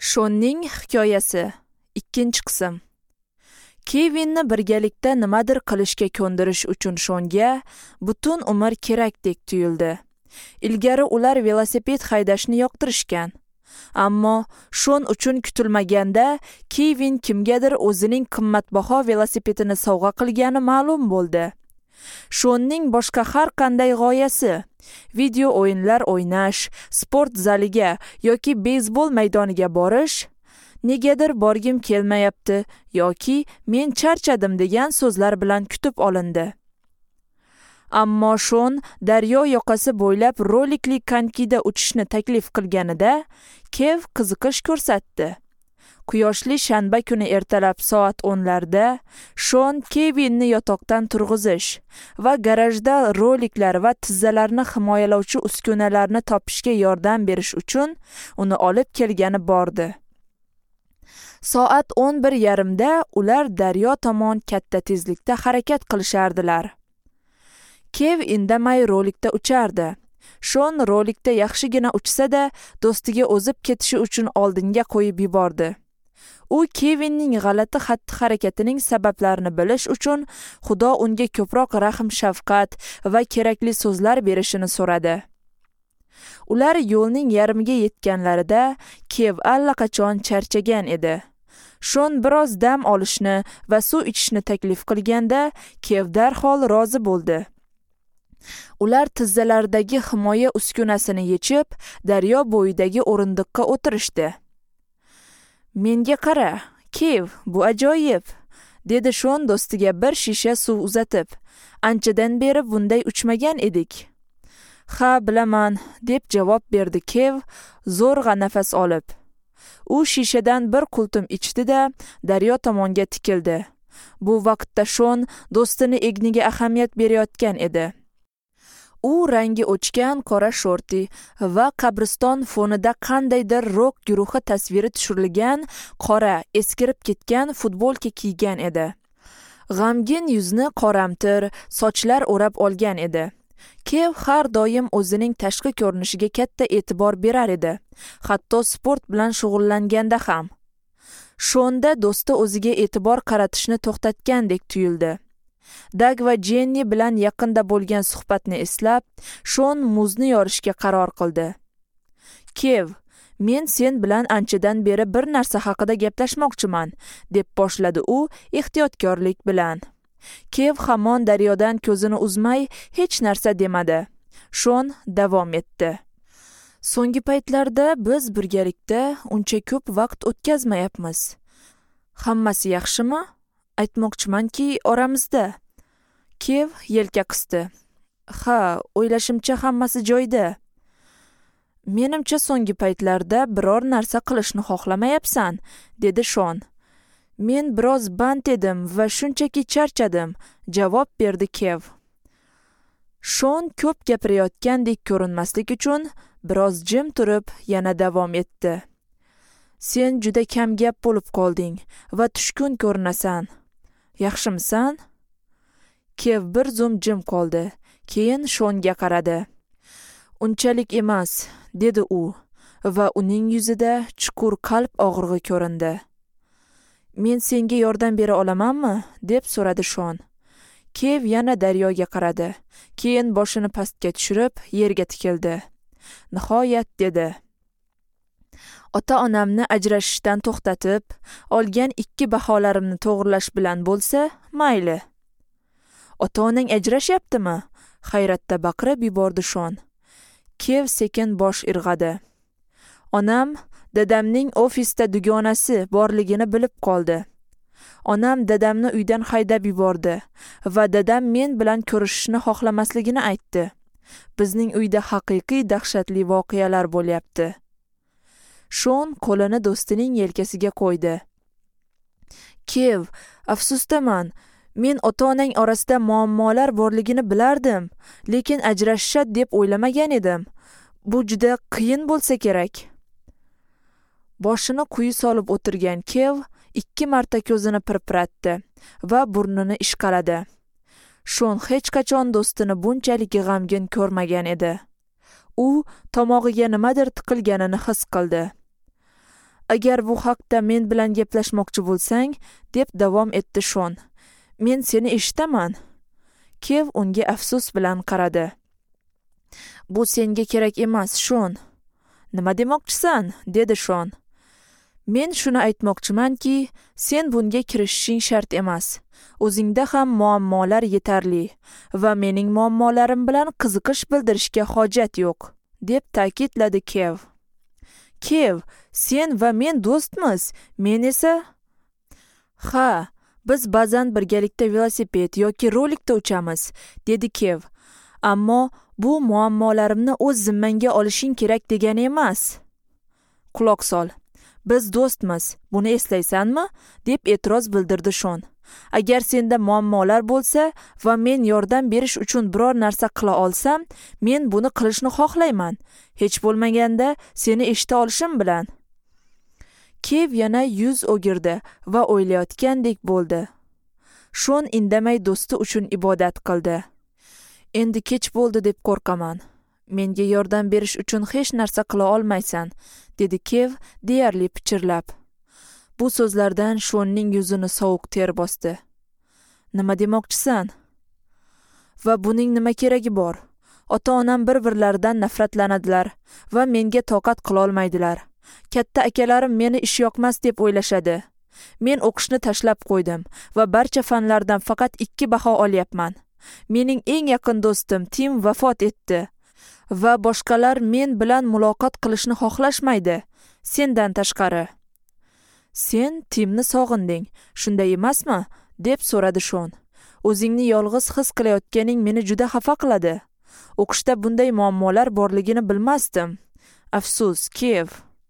Shonning hikoyasi 2-qism. Kevinni birgalikda nimadir qilishga ko'ndirish uchun Shonga butun umr kerakdek tuyuldi. Ilgari ular velosiped haydashni yoqtirishgan. Ammo Shon uchun kutilmaganda Kevin kimgadir o'zining qimmatbaho velosipedini sovg'a qilgani ma'lum bo'ldi. Shonning boshqa har qanday g'oyasi video o'yinlar o'ynash, sport zaliga yoki beysbol maydoniga borish, negadir borgim kelmayapti yoki men charchadim degan so'zlar bilan kutib olindi. Ammo Shon daryo yoqasi bo'ylab rolikli konkida uchishni taklif qilganida Kev qiziqish ko'rsatdi. Quyoshli shanba kuni ertalab soat 10larda Shon Kevinni yotoqdan turg'izish va garajda roliklar va tizzalarni himoyalovchi uskunalarni topishga yordam berish uchun uni olib kelgani bordi. Soat 11:30da ular daryo tomon katta tezlikda harakat qilishardilar. Kev indamay rolikda uchardi. Shon rolikda yaxshigina uchsa-da, do'stiga o'zib ketishi uchun oldinga qo'yib yubordi. U Kevinning g'alati xatti-harakatining sabablarini bilish uchun Xudo unga ko'proq rahm-shafqat va kerakli so'zlar berishini so'radi. Ular yo'lning yarmiga yetganlarida Kev allaqachon charchagan edi. Shon biroz dam olishni va suv ichishni taklif qilganda Kev darhol rozi bo'ldi. Ular tizzalardagi himoya uskunasini yechib, daryo bo'yidagi o'rindiqqa o'tirishdi. "Menga qara, Kev, bu ajoyib", dedi Shon do'stiga bir shisha suv uzatib. "Anchadan beri bunday uchmagan edik." "Ha, bilaman", deb javob berdi Kev, zo'rg'a nafas olib. U shishadan bir qultum ichdi-da, daryo tomonga tikildi. Bu vaqtda Shon do'stini egniga ahamiyat berayotgan edi. U rangi o'chgan qora shorti va qabriston fonida qandaydir rock guruhi tasviri tushirilgan qora, eskirib ketgan futbolka kiygan edi. G'amgin yuzni qoramtir sochlar o'rab olgan edi. Kev har doim o'zining tashqi ko'rinishiga katta e'tibor berar edi, hatto sport bilan shug'ullanganda ham. Shonda do'sti o'ziga e'tibor qaratishni to'xtatgandek tuyuldi. Dag va Jenni bilan yaqinda bo'lgan suhbatni eslab, Shon muzni yorishga qaror qildi. "Kev, men sen bilan anchadan beri bir narsa haqida gaplashmoqchiman", deb boshladi u ehtiyotkorlik bilan. Kev hamon daryodan ko'zini uzmay hech narsa demadi. Shon davom etdi. "So'nggi paytlarda biz birgalikda uncha ko'p vaqt o'tkazmayapmiz. Hammasi yaxshimi? Aytmoqchimanki, oramizda." Kev yelka qisdi. "Ha, o'ylashimcha hammasi joyida. Menimcha so'nggi paytlarda biror narsa qilishni xohlamayapsan", dedi Shon. "Men biroz band edim va shunchaki charchadim", javob berdi Kev. Shon ko'p gapirayotgandek ko'rinmaslik uchun biroz jim turib yana davom etdi. "Sen juda kam gap bo'lib qolding va tushkun ko'rinasan. Yaxshimisan?" Kev bir zum jim qoldi. Keyin Shonga qaradi. "Unchalik emas", dedi u va uning yuzida chuqur qalb og'rig'i ko'rindi. "Men senga yordam bera olamanmi?" deb so'radi Shon. Kev yana daryoga qaradi. Keyin boshini pastga tushirib, yerga tikildi. Nihoyat dedi: "Ota-onamni ajrashishdan to'xtatib, olgan 2 baholarimni to'g'rilash bilan bo'lsa, mayli." "Ota-onang ajrashyaptimi?" hayratda baqirib yubordi Shon. Kev sekin bosh irg'adi. "Onam dadamning ofisda dugonasi borligini bilib qoldi. Onam dadamni uydan haydab yubordi va dadam men bilan ko'rishishni xohlamasligini aytdi. Bizning uyda haqiqiy dahshatli voqealar bo'lyapti." Shon qo'lini do'stining yelkasiga qo'ydi. "Kev, afsusdaman. Men ota-onang orasida muammolar borligini bilardim, lekin ajrashishadi deb o'ylamagan edim. Bu juda qiyin bo'lsa kerak." Boshini quyi solib o'tirgan Kev 2 marta ko'zini pirpiratdi va burnini ishqaladi. Shon hech qachon do'stini bunchalik g'amgin ko'rmagan edi. U tomog'iga nimadir tiqilganini his qildi. Agar bu haqda men bilan gaplashmoqchi bo'lsang, deb davom etdi Shon. Men seni eshitaman. Kev unga afsus bilan qaradi. Bu senga kerak emas, Shon. Nima demoqchisan? Dedi Shon. Men shuni aytmoqchimanki, sen bunga kirishishing shart emas. O'zingda ham muammolar yetarli va mening muammolarim bilan qiziqish bildirishga hojat yo'q, deb ta'kidladi Kev. Kev, sen va men do'stmiz, men esa... Ha, biz ba'zan birgalikda velosiped yoki rolikda uchamiz, dedi Kev. Ammo bu muammolarimni o'z zimmangga olishing kerak degani emas. Quloq sol. Biz do'stmiz, buni eslaysanmi? Deb e'tiroz bildirdi Shon. Agar senda muammolar bo'lsa va men yordam berish uchun biror narsa qila olsam, men buni qilishni xohlayman. Hech bo'lmaganda seni eshita olishim bilan. Kev yana yuz o'girdi va o'ylayotgandek bo'ldi. Shon indamay do'sti uchun ibodat qildi. Endi kech bo'ldi deb qo'rqaman. Menga yordam berish uchun hech narsa qila olmaysan, dedi Kev deyarli pichirlab. Bu so'zlardan Shonning yuzini sovuq ter bosdi. Nima demoqchisan? Va buning nima keragi bor? Ota-onam bir-birlaridan nafratlanadilar va menga toqat qila olmaydilar. Katta akalarim meni ishyoqmas deb o'ylashadi. Men o'qishni tashlab qo'ydim va barcha fanlardan faqat 2 baho olyapman. Mening eng yaqin do'stim Tim vafot etdi va boshqalar men bilan muloqot qilishni xohlashmaydi, sendan tashqari. Sen Timni sog'inding, shunday emasmi? Deb so'radi Shon. O'zingni yolg'iz his qilayotganing meni juda xafa qiladi. O'qishda bunday muammolar borligini bilmasdim. Afsus, Kev.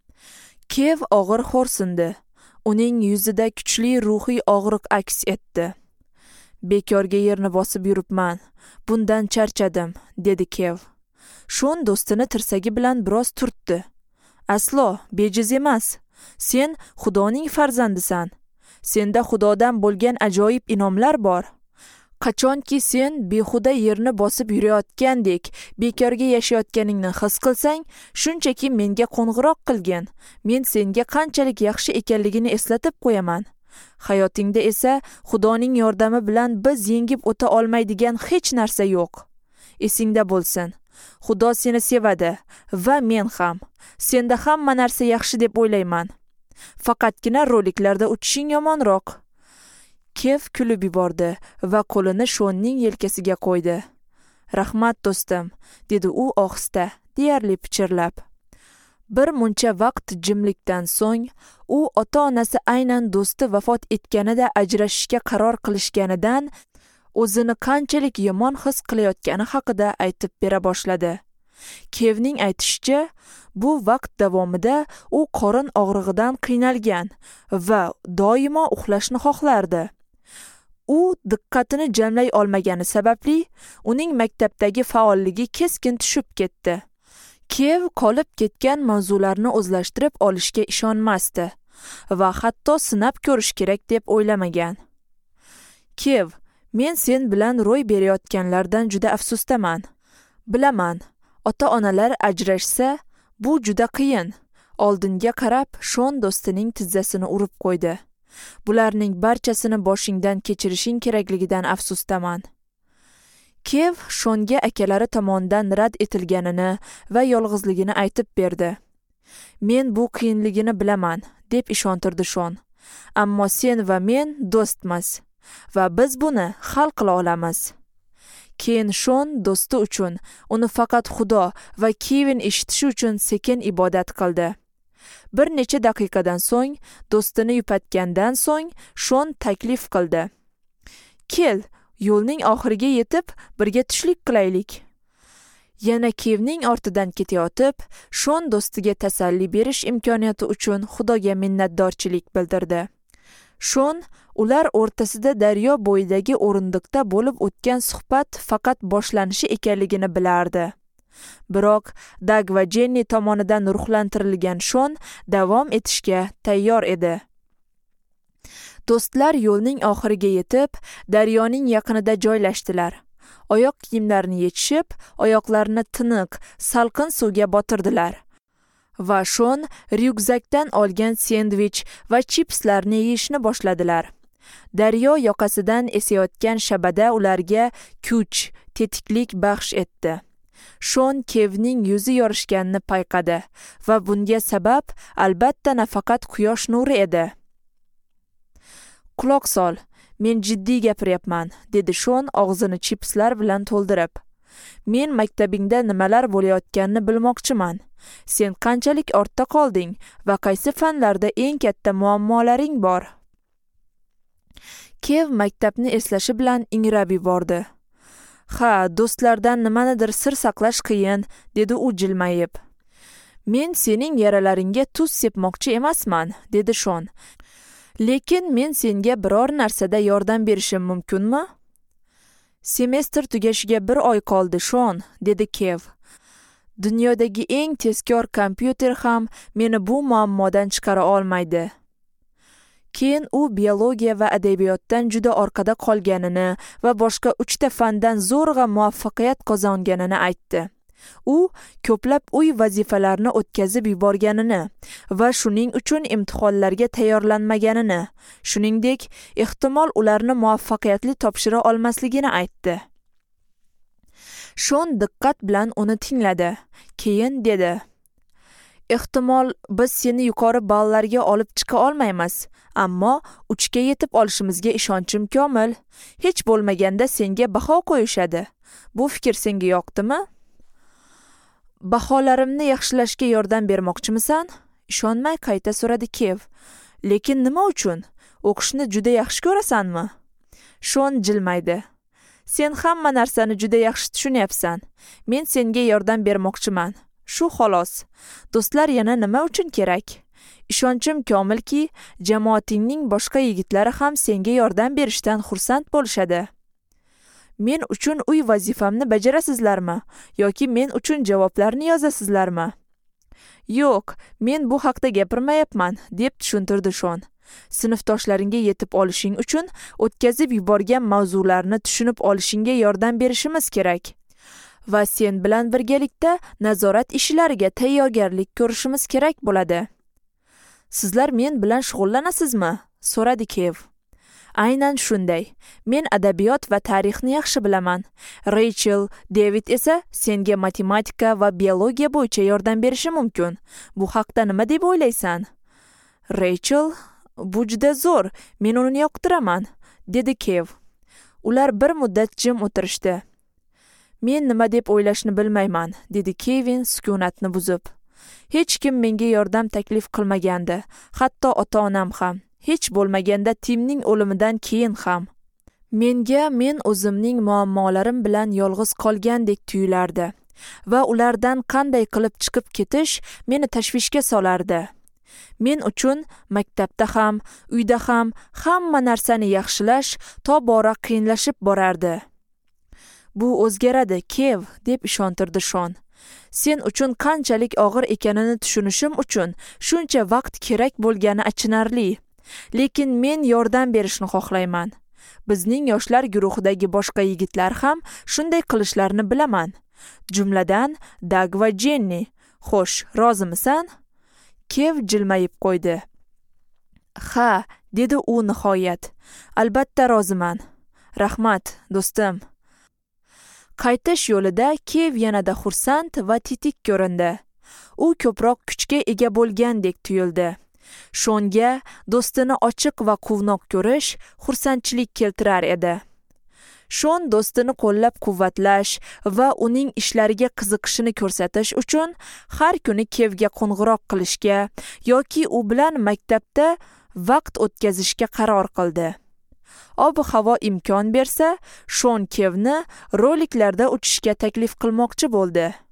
Kev og'ir xo'rsindi. Uning yuzida kuchli ruhiy og'riq aks etdi. Bekorga yerni bosib yuribman. Bundan charchadim, dedi Kev. Shon do'stini tirsagi bilan biroz turtdi. Aslo bejiz emas. Sen Xudoning farzandisan. Senda Xudodan bo'lgan ajoyib inomlar bor. Qachonki sen behuda yerni bosib yurayotgandek, bekorga yashayotganingni his qilsang, shunchaki menga qo'ng'iroq qilgin. Men senga qanchalik yaxshi ekanligini eslatib qo'yaman. Hayotingda esa Xudoning yordami bilan biz yengib o'ta olmaydigan hech narsa yo'q. Esingda bo'lsin. Xudo seni sevadi va men ham. Senda hamma narsa yaxshi deb o'ylayman. Faqatgina roliklarda uchishing yomonroq. Kev kulib yubordi va qo'lini Shonning yelkasiga qo'ydi. Rahmat do'stim, dedi u ohista, deyarli pichirlab. Bir muncha vaqt jimlikdan so'ng, u ota-onasi aynan do'sti vafot etganida ajrashishga qaror qilishganidan o'zini qanchalik yomon his qilayotgani haqida aytib bera boshladi. Kevning aytishicha, bu vaqt davomida u qorin og'rig'idan qiynalgan va doimo uxlashni xohlardi. U diqqatini jamlay olmagani sababli uning maktabdagi faolligi keskin tushib ketdi. Kev qolib ketgan mavzularni o'zlashtirib olishga ishonmasdi va hatto sinab ko'rish kerak deb o'ylamagan. Kev, men sen bilan ro'y berayotganlardan juda afsusdaman. Bilaman, ota-onalar ajrashsa, bu juda qiyin. Oldinga qarab, Shon do'stining tizzasini urib qo'ydi. Bularning barchasini boshingdan kechirishing kerakligidan afsusdaman. Kev Shonga akalari tomonidan rad etilganini va yolg'izligini aytib berdi. Men bu qiyinligini bilaman, deb ishontirdi Shon. Ammo sen va men do'stmiz va biz buni hal qila olamiz. Keyin Shon do'sti uchun uni faqat Xudo va Kevin eshitishi uchun sekin ibodat qildi. Bir necha daqiqadan so'ng, do'stini yupatgandan so'ng, Shon taklif qildi. Kel, yo'lning oxiriga yetib, birga tushlik qilaylik. Yana Kevning ortidan ketayotib, Shon do'stiga tasalli berish imkoniyati uchun Xudoga minnatdorchilik bildirdi. Shon ular o'rtasida daryo bo'yidagi o'rindiqda bo'lib o'tgan suhbat faqat boshlanishi ekanligini bilardi. Biroq Dag va Jenny tomonidan ruhlantirilgan Shon davom etishga tayyor edi. Do'stlar yo'lning oxiriga yetib, daryoning yaqinida joylashdilar. Oyoq kiyimlarini yechishib, oyoqlarini tiniq, salqin suvga botirdilar va Shon ryukzakdan olgan sendvich va chipslarni yeyishni boshladilar. Daryo yoqasidan esayotgan shabada ularga kuch, tetiklik baxsh etdi. Shon Kevning yuzi yorishganini payqadi va bunga sabab albatta nafaqat quyosh nuri edi. "Quloq sol, men jiddiy gapiryapman", dedi Shon og'zini chipslar bilan to'ldirib. "Men maktabingda nimalar bo'layotganini bilmoqchiman. Sen qanchalik ortda qolding va qaysi fanlarda eng katta muammolaring bor?" Kev maktabni eslashi bilan ingrab yubordi. "Ha, do'stlardan nimanidir sir saqlash qiyin", dedi u jilmayib. "Men sening yaralaringga tuz sepmoqchi emasman", dedi Shon. "Lekin men senga biror narsada yordam berishim mumkinmi?" "Semestr tugashiga 1 oy qoldi, Shon", dedi Kev. "Dunyodagi eng tezkor kompyuter ham meni bu muammodan chiqara olmaydi." Keyin u biologiya va adabiyotdan juda orqada qolganini va boshqa 3 ta fandan zo'rg'a muvaffaqiyat qozonganini aytdi. U ko'plab uy vazifalarini o'tkazib yuborganini va shuning uchun imtihonlarga tayyorlanmaganini, shuningdek, ehtimol ularni muvaffaqiyatli topshira olmasligini aytdi. Shon diqqat bilan uni tingladi. Keyin dedi: "Ehtimol biz seni yuqori ballarga olib chiqa olmaymiz, ammo 3 ga yetib olishimizga ishonchim komil. Hech bo'lmaganda senga baho qo'yishadi. Bu fikr senga yoqdimi?" "Baholarimni yaxshilashga yordam bermoqchimisan?" ishonmay qayta so'radi Kev. "Lekin nima uchun? O'qishni juda yaxshi ko'rasanmi?" Shon jilmaydi. "Sen hamma narsani juda yaxshi tushunyapsan. Men senga yordam bermoqchiman. Shu xolos. Do'stlar yana nima uchun kerak? Ishonchim komilki, jamoatingning boshqa yigitlari ham senga yordam berishdan xursand bo'lishadi. Men uchun uy vazifamni bajarasizlarmi yoki men uchun javoblarni yozasizlarmi?" "Yo'q, men bu haqda gapirmayapman", deb tushuntirdi Shon. "Sinfdoshlaringga yetib olishing uchun o'tkazib yuborgan mavzularni tushunib olishingga yordam berishimiz kerak. Va sen bilan birgalikda nazorat ishlariga tayyorgarlik ko'rishimiz kerak bo'ladi." "Sizlar men bilan shug'ullanasizmi?" so'radi Kev. "Aynan shunday. Men adabiyot va tarixni yaxshi bilaman. Rachel, David esa senga matematika va biologiya bo'yicha yordam berishi mumkin. Bu haqda nima deb o'ylaysan?" "Rachel? Bu juda zo'r. Men uni yoqtiraman", dedi Kev. Ular bir muddat jim o'tirishdi. "Men nima deb o'ylashni bilmayman", dedi Kevin sukunatni buzib. "Hech kim menga yordam taklif qilmagandi, hatto ota-onam ham. Hech bo'lmaganda Timning o'limidan keyin ham. Menga men o'zimning muammolarim bilan yolg'iz qolgandek tuyulardi va ulardan qanday qilib chiqib ketish meni tashvishga solardi. Men uchun maktabda ham, uyda ham hamma narsani yaxshilash tobora qiyinlashib borardi." "Bu o'zgaradi, Kev", deb ishontirdi Shon. "Sen uchun qanchalik og'ir ekanini tushunishim uchun shuncha vaqt kerak bo'lgani achinarli. Lekin men yordam berishni xohlayman. Bizning yoshlar guruhidagi boshqa yigitlar ham shunday qilishlarini bilaman. Jumladan, Dag va Jenni. Xo'sh, rozimisan?" Kev jilmayib qo'ydi. "Ha", dedi u nihoyat. "Albatta roziman. Rahmat, do'stim." Qaytish yo'lida Kev yanada xursand va tetik ko'rindi. U ko'proq kuchga ega bo'lgandek tuyuldi. Shonga do'stini ochiq va quvnoq ko'rish xursandchilik keltirar edi. Shon do'stini qo'llab-quvvatlash va uning ishlariga qiziqishini ko'rsatish uchun har kuni Kevga qo'ng'iroq qilishga yoki u bilan maktabda vaqt o'tkazishga qaror qildi. Ob-havo imkon bersa, Shon Kevni roliklarda uchishga taklif qilmoqchi bo'ldi.